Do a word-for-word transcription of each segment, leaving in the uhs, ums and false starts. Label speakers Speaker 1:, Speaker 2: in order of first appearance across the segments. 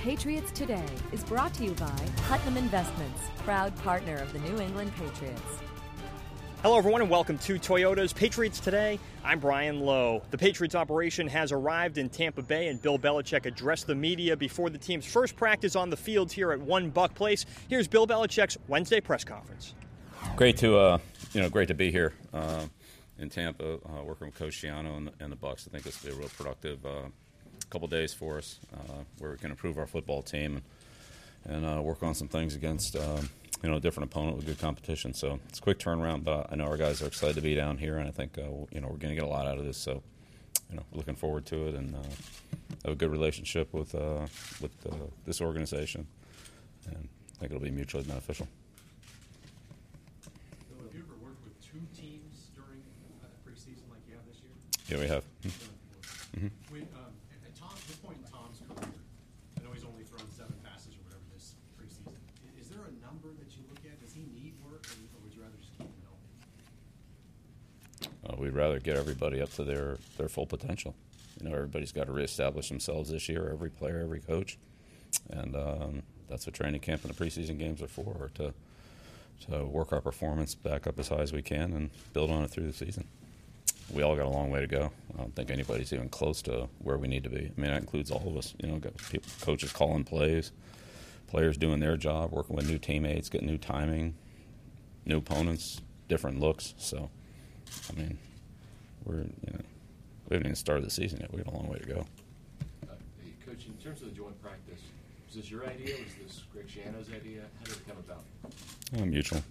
Speaker 1: Patriots Today is brought to you by Putnam Investments, proud partner of the New England Patriots.
Speaker 2: Hello, everyone, and welcome to Toyota's Patriots Today. I'm Brian Lowe. The Patriots operation has arrived in Tampa Bay, and Bill Belichick addressed the media before the team's first practice on the field here at One Buck Place. Here's Bill Belichick's Wednesday press conference.
Speaker 3: Great to, uh, you know, great to be here uh, in Tampa, uh, working with Coach Schiano and the, and the Bucs. I think this will be a real productive uh, couple days for us, uh, where we can improve our football team and, and uh, work on some things against. Uh, You know, a different opponent with good competition. So it's a quick turnaround, but I know our guys are excited to be down here, and I think, uh, you know, we're going to get a lot out of this. So, you know, looking forward to it and uh, have a good relationship with uh, with uh, this organization. And I think it'll be mutually beneficial.
Speaker 4: So have you ever worked with two teams during uh, preseason like you have this year?
Speaker 3: Yeah, we have. Mm-hmm.
Speaker 4: When, um, at Tom, this point in Tom's career, I know he's only thrown seven passes or whatever this preseason. Is there a number that you look at? Does he need work, or, or would you rather just keep him healthy?
Speaker 3: Uh, we'd rather get everybody up to their, their full potential. You know, everybody's got to reestablish themselves this year, every player, every coach. And um, that's what training camp and the preseason games are for, to, to work our performance back up as high as we can and build on it through the season. We all got a long way to go. I don't think anybody's even close to where we need to be. I mean, that includes all of us. You know, got people, coaches calling plays, players doing their job, working with new teammates, getting new timing, new opponents, different looks. So, I mean, we're, you know, we haven't even started the season yet. We got a long way to go.
Speaker 5: Uh, hey, Coach, in terms of the joint practice, was this your idea? Was this Greg Schiano's idea? How did it come about?
Speaker 3: Uh, mutual.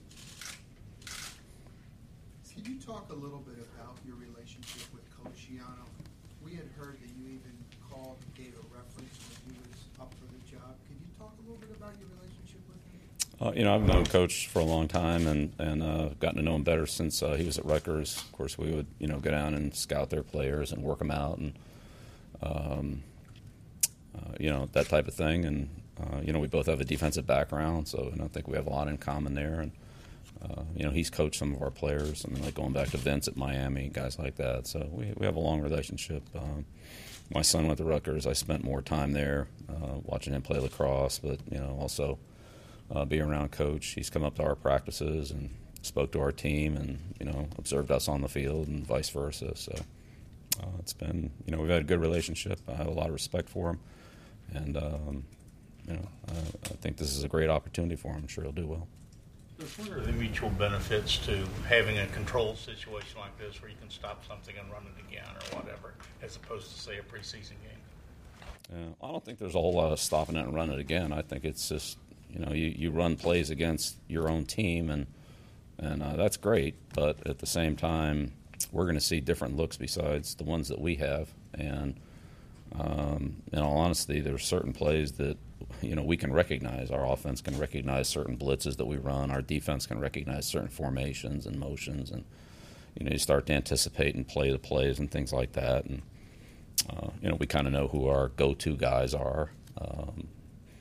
Speaker 6: Can you talk a little bit about your relationship with Coach Schiano? We had heard that you even called, gave a reference when he was up for the job. Could you talk a little bit about your relationship with him?
Speaker 3: Uh, you know, I've known Coach for a long time and and uh, gotten to know him better since uh, he was at Rutgers. Of course, we would, you know, go down and scout their players and work them out and, um, uh, you know, that type of thing. And, uh, you know, we both have a defensive background, so I think we have a lot in common there. And, uh, you know, he's coached some of our players. I mean, like going back to Vince at Miami, guys like that. So we, we have a long relationship. Um, my son went to Rutgers. I spent more time there uh, watching him play lacrosse, but, you know, also – Uh, being around Coach. He's come up to our practices and spoke to our team and, you know, observed us on the field and vice versa. So uh, it's been, you know, we've had a good relationship. I have a lot of respect for him. And, um, you know, uh, I think this is a great opportunity for him. I'm sure he'll do well.
Speaker 7: What are the mutual benefits to having a control situation like this where you can stop something and run it again or whatever, as opposed to, say, a preseason game?
Speaker 3: Yeah, I don't think there's a whole lot of stopping it and running it again. I think it's just, you know, you, you run plays against your own team, and and uh, that's great. But at the same time, we're going to see different looks besides the ones that we have. And um, in all honesty, there's certain plays that, you know, we can recognize. Our offense can recognize certain blitzes that we run. Our defense can recognize certain formations and motions. And, you know, you start to anticipate and play the plays and things like that. And, uh, you know, we kind of know who our go-to guys are. Um,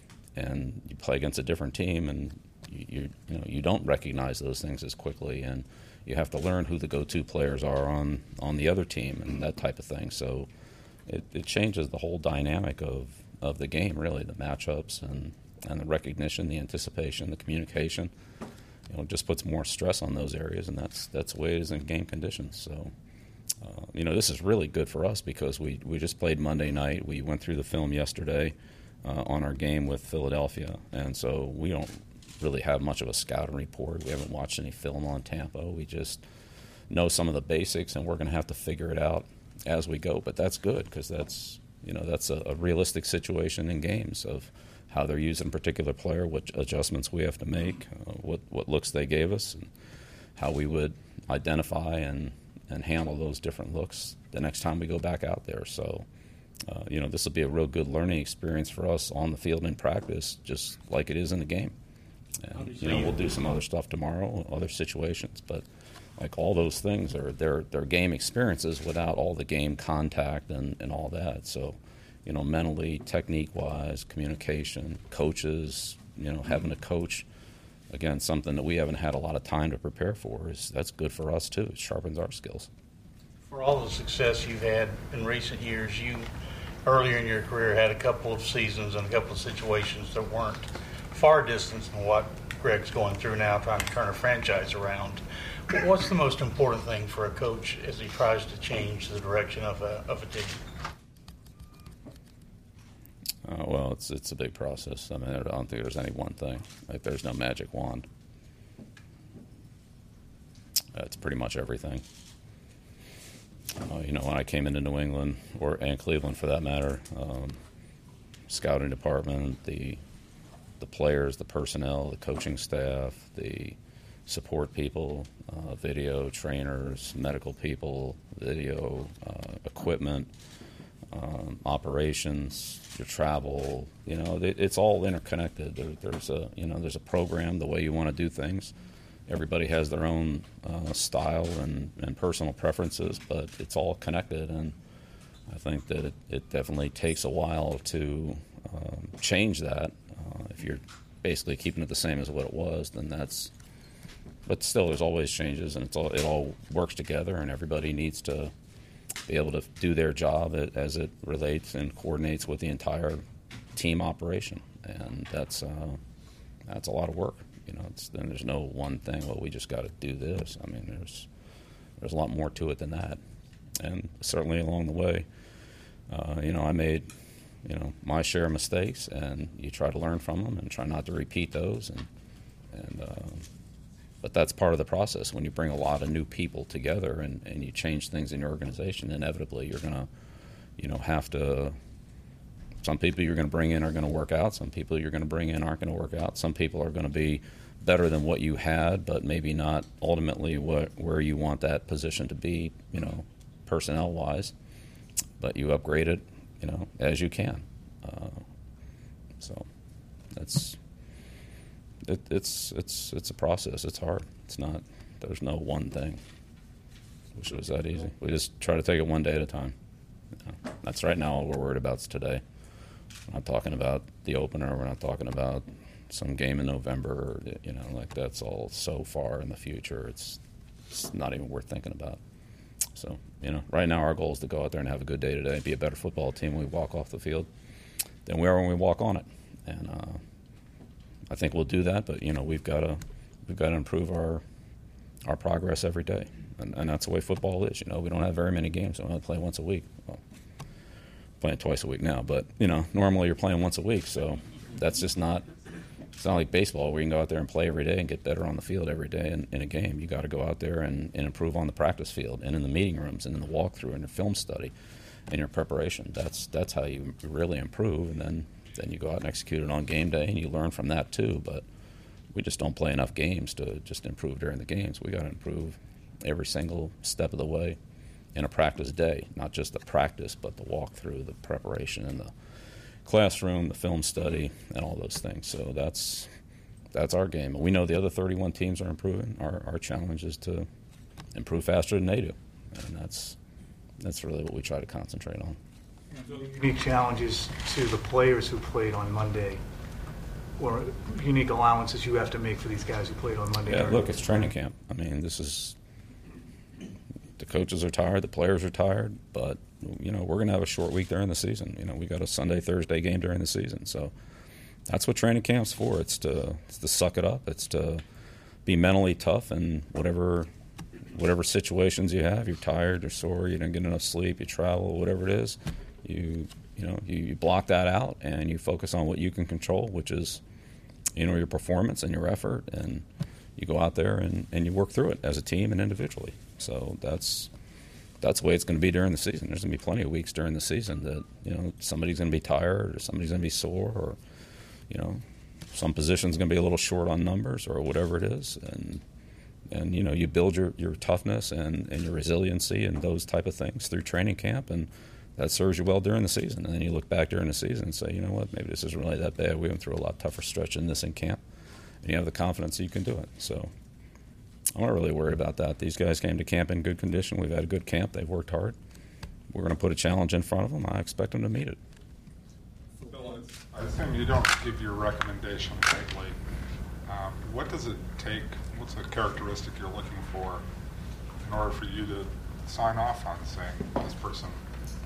Speaker 3: and you play against a different team, and you, you you know you don't recognize those things as quickly, and you have to learn who the go-to players are on, on the other team and that type of thing. So it, it changes the whole dynamic of, of the game, really, the matchups and, and the recognition, the anticipation, the communication. You know, it just puts more stress on those areas, and that's that's the way it is in game conditions. So, uh, you know, this is really good for us because we, we just played Monday night. We went through the film yesterday Uh, on our game with Philadelphia, and so we don't really have much of a scouting report. We haven't watched any film on Tampa. We just know some of the basics, and we're going to have to figure it out as we go. But that's good because that's, you know, that's a, a realistic situation in games of how they're using a particular player, what adjustments we have to make, uh, what what looks they gave us, and how we would identify and and handle those different looks the next time we go back out there. So. Uh, you know, this will be a real good learning experience for us on the field in practice, just like it is in the game. And, you know, we'll do some other stuff tomorrow, other situations, but like all those things are they're, they're game experiences without all the game contact and, and all that. So, you know, mentally, technique-wise, communication, coaches, you know, having a coach, again, something that we haven't had a lot of time to prepare for, is that's good for us too. It sharpens our skills.
Speaker 7: For all the success you've had in recent years, you earlier in your career had a couple of seasons and a couple of situations that weren't far distant from what Greg's going through now, trying to turn a franchise around. What's the most important thing for a coach as he tries to change the direction of a, of a team?
Speaker 3: Uh, well, it's it's a big process. I mean, I don't think there's any one thing. Like, there's no magic wand. It's pretty much everything. Uh, you know, when I came into New England, or and Cleveland for that matter, um, scouting department, the the players, the personnel, the coaching staff, the support people, uh, video trainers, medical people, video uh, equipment, um, operations, your travel. You know, it, it's all interconnected. There, there's a you know there's a program, the way you want to do things. Everybody has their own uh, style and, and personal preferences, but it's all connected, and I think that it, it definitely takes a while to um, change that. Uh, if you're basically keeping it the same as what it was, then that's. But still, there's always changes, and it's all it all works together, and everybody needs to be able to do their job as it relates and coordinates with the entire team operation, and that's uh, that's a lot of work. You know, it's, then there's no one thing. Well, we just got to do this. I mean, there's there's a lot more to it than that, and certainly along the way, uh, you know, I made you know my share of mistakes, and you try to learn from them and try not to repeat those, and and uh, but that's part of the process. When you bring a lot of new people together and, and you change things in your organization, inevitably you're gonna you know have to. Some people you're going to bring in are going to work out. Some people you're going to bring in aren't going to work out. Some people are going to be better than what you had, but maybe not ultimately what, where you want that position to be, you know, personnel-wise. But you upgrade it, you know, as you can. Uh, so that's it, it's it's it's a process. It's hard. It's not. There's no one thing. Wish it was that easy. We just try to take it one day at a time. You know, that's right now all we're worried about is today. We're not talking about the opener. We're not talking about some game in November. Or, you know, like that's all so far in the future. It's, it's not even worth thinking about. So, you know, right now our goal is to go out there and have a good day today, be a better football team when we walk off the field than we are when we walk on it. And uh, I think we'll do that. But you know, we've got to we've got to improve our our progress every day, and, and that's the way football is. You know, we don't have very many games. We only play once a week. Well, playing twice a week now, but you know, normally you're playing once a week, so that's just not. It's not like baseball where you can go out there and play every day and get better on the field every day in, in a game. You got to go out there and, and improve on the practice field and in the meeting rooms and in the walkthrough and your film study and your preparation. That's that's how you really improve, and then then you go out and execute it on game day, and you learn from that too. But we just don't play enough games to just improve during the games. We got to improve every single step of the way in a practice day, not just the practice, but the walkthrough, the preparation, and the classroom, the film study, and all those things. So that's that's our game. And we know the other thirty-one teams are improving. Our our challenge is to improve faster than they do, and that's that's really what we try to concentrate on.
Speaker 8: Unique challenges to the players who played on Monday, or unique allowances you have to make for these guys who played on Monday.
Speaker 3: Yeah, look, it's training camp. I mean, this is. The coaches are tired, the players are tired, but you know we're going to have a short week during the season. You know, we got a Sunday, Thursday game during the season, so that's what training camp's for. It's to it's to suck it up. It's to be mentally tough in whatever whatever situations you have. You're tired, you're sore, you didn't get enough sleep, you travel, whatever it is. You you know you, you block that out and you focus on what you can control, which is you know your performance and your effort, and you go out there and, and you work through it as a team and individually. So that's that's the way it's going to be during the season. There's going to be plenty of weeks during the season that you know somebody's going to be tired or somebody's going to be sore, or you know some position's going to be a little short on numbers or whatever it is, and and you know you build your, your toughness and, and your resiliency and those type of things through training camp, and that serves you well during the season. And then you look back during the season and say, you know what, maybe this isn't really that bad. We went through a lot tougher stretch than this in camp, and you have the confidence that you can do it. So I'm not really worried about that. These guys came to camp in good condition. We've had a good camp. They've worked hard. We're going to put a challenge in front of them. I expect them to meet it.
Speaker 9: Bill, I assume you don't give your recommendation lightly. Um, what does it take, what's the characteristic you're looking for in order for you to sign off on saying this person deserves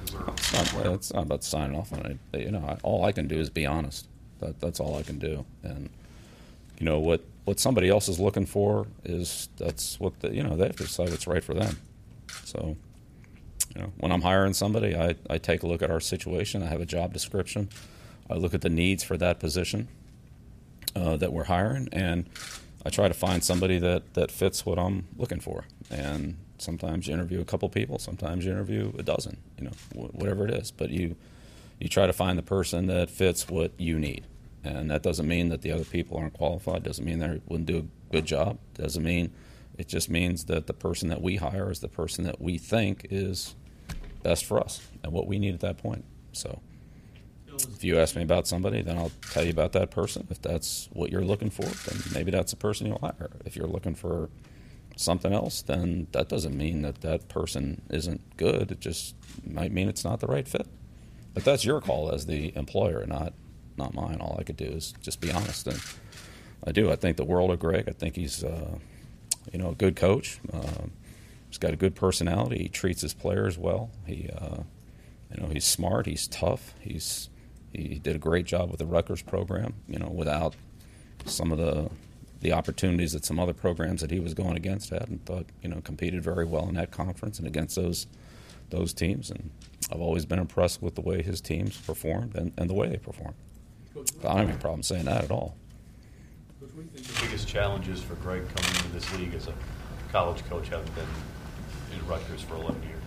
Speaker 3: it's not. It's not about signing off on it. You know, I, all I can do is be honest. That, that's all I can do. And you know what what somebody else is looking for is that's what the, you know they have to decide what's right for them. So, you know, when I'm hiring somebody, I I take a look at our situation. I have a job description. I look at the needs for that position uh, that we're hiring, and I try to find somebody that, that fits what I'm looking for. And sometimes you interview a couple people, sometimes you interview a dozen, you know, wh- whatever it is. But you you try to find the person that fits what you need. And that doesn't mean that the other people aren't qualified. Doesn't mean they wouldn't do a good job. Doesn't mean, it just means that the person that we hire is the person that we think is best for us and what we need at that point. So if you ask me about somebody, then I'll tell you about that person. If that's what you're looking for, then maybe that's the person you'll hire. If you're looking for something else, then that doesn't mean that that person isn't good. It just might mean it's not the right fit. But that's your call as the employer, not not mine. All I could do is just be honest. And I do. I think the world of Greg. I think he's uh, you know, a good coach. Uh, he's got a good personality. He treats his players well. He uh, you know, he's smart. He's tough. He's He did a great job with the Rutgers program, you know, without some of the the opportunities that some other programs that he was going against had, and thought, you know, competed very well in that conference and against those those teams. And I've always been impressed with the way his teams performed and, and the way they performed. I don't have any problem saying that at all.
Speaker 5: What do you think the biggest challenges for Greg coming into this league as a college coach, having been in Rutgers for eleven years?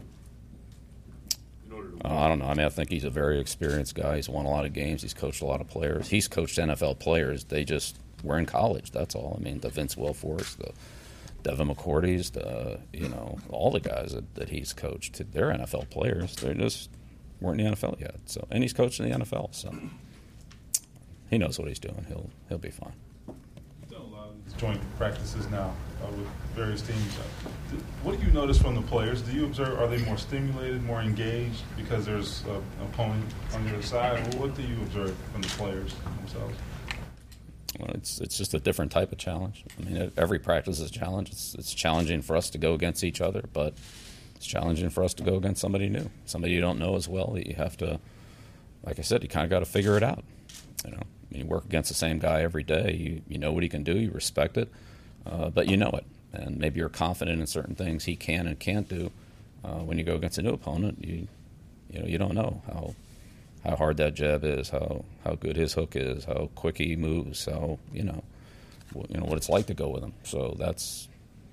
Speaker 3: Uh, I don't know. I mean, I think he's a very experienced guy. He's won a lot of games. He's coached a lot of players. He's coached N F L players. They just were in college. That's all. I mean, the Vince Wilforks, the Devin McCourty's, the, you know, all the guys that, that he's coached, they're N F L players. They just weren't in the N F L yet. So, and he's coached in the N F L. So he knows what he's doing. He'll he'll be fine.
Speaker 10: Joint practices now uh, with various teams. Uh, what do you notice from the players? Do you observe, are they more stimulated, more engaged because there's uh, an opponent on the other side? Or what do you observe from the players themselves?
Speaker 3: Well, it's it's just a different type of challenge. I mean, every practice is a challenge. It's, it's challenging for us to go against each other, but it's challenging for us to go against somebody new, somebody you don't know as well. That you have to, like I said, you kind of got to figure it out, you know. You work against the same guy every day. You you know what he can do. You respect it, uh, but you know it. And maybe you're confident in certain things he can and can't do. Uh, when you go against a new opponent, you you know you don't know how how hard that jab is, how how good his hook is, how quick he moves, how you know what, you know what it's like to go with him. So that's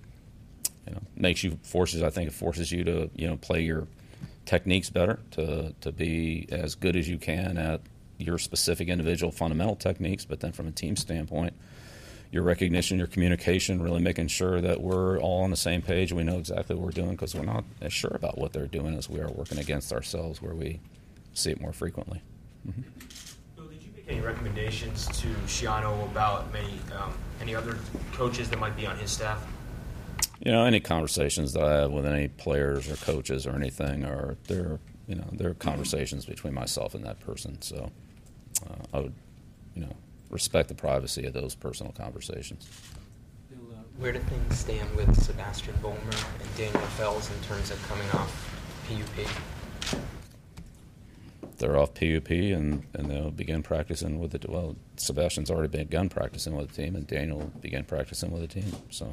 Speaker 3: you know makes you forces. I think it forces you to you know play your techniques better, to to be as good as you can at your specific individual fundamental techniques, but then from a team standpoint, your recognition, your communication, really making sure that we're all on the same page and we know exactly what we're doing, because we're not as sure about what they're doing as we are working against ourselves, where we see it more frequently. Mm-hmm.
Speaker 11: Bill, did you make any recommendations to Schiano about many, um, any other coaches that might be on his staff?
Speaker 3: You know, any conversations that I have with any players or coaches or anything, are they're you know they're conversations between myself and that person. So uh, I would, you know, respect the privacy of those personal conversations.
Speaker 12: Bill, uh, where do things stand with Sebastian Vollmer and Daniel Fells in terms of coming off P U P?
Speaker 3: They're off P U P and, and they'll begin practicing with the well. Sebastian's already begun practicing with the team, and Daniel will begin practicing with the team. So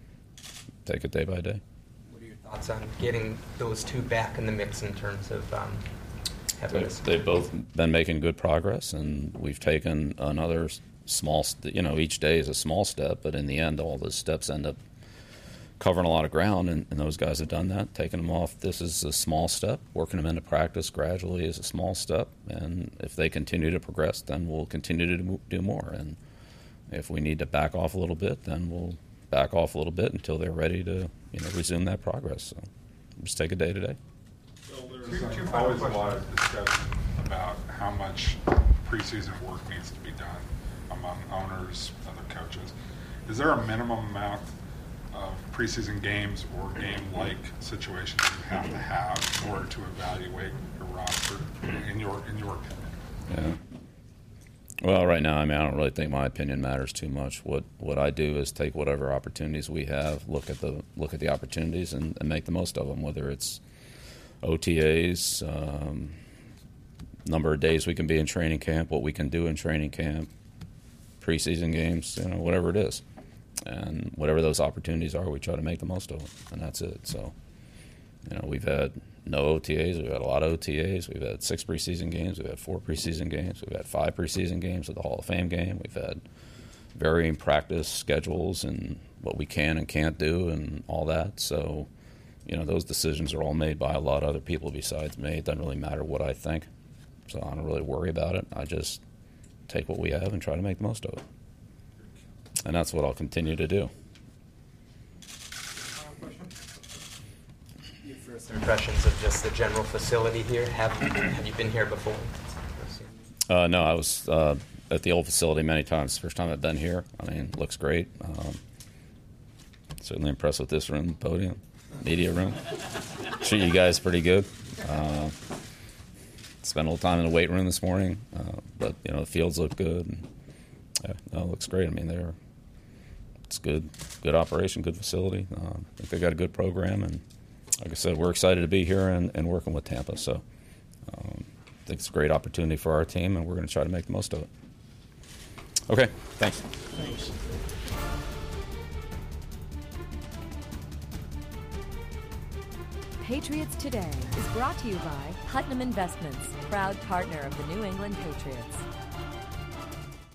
Speaker 3: take it day by day.
Speaker 12: What are your thoughts on getting those two back in the mix in terms of um, having
Speaker 3: They,
Speaker 12: this?
Speaker 3: they've both been making good progress, and we've taken another small, st- you know, each day is a small step, but in the end, all those steps end up covering a lot of ground, and, and those guys have done that, taking them off. This is a small step. Working them into practice gradually is a small step, and if they continue to progress, then we'll continue to do- do more. And if we need to back off a little bit, then we'll back off a little bit until they're ready to, you know, resume that progress. So just take a day to day.
Speaker 9: So there's always a lot of discussion about how much preseason work needs to be done among owners, other coaches. Is there a minimum amount of preseason games or game-like situations you have to have in order to evaluate your roster, in your in your opinion?
Speaker 3: Yeah. Well, right now, I mean, I don't really think my opinion matters too much. What what I do is take whatever opportunities we have, look at the look at the opportunities, and, and make the most of them. Whether it's O T As, um, number of days we can be in training camp, what we can do in training camp, preseason games, you know, whatever it is. And whatever those opportunities are, we try to make the most of them, and that's it. So, you know, we've had no O T As. We've had a lot of O T As. We've had six preseason games. We've had four preseason games. We've had five preseason games with the Hall of Fame game. We've had varying practice schedules and what we can and can't do and all that. So, you know, those decisions are all made by a lot of other people besides me. It doesn't really matter what I think. So I don't really worry about it. I just take what we have and try to make the most of it. And that's what I'll continue to do.
Speaker 12: Your first impressions of just the general facility here. Have have you been here before?
Speaker 3: Uh, no, I was uh, at the old facility many times. First time I've been here. I mean, it looks great. Um, certainly impressed with this room, podium, media room. Treat you guys pretty good. Uh, spent a little time in the weight room this morning, uh, but you know the fields look good. And, yeah, no, it looks great. I mean, they're it's good, good operation, good facility. Uh, I think they got a good program, and like I said, we're excited to be here and, and working with Tampa. So um, I think it's a great opportunity for our team, and we're going to try to make the most of it. Okay, thanks.
Speaker 6: Thanks.
Speaker 1: Patriots Today is brought to you by Putnam Investments, proud partner of the New England Patriots.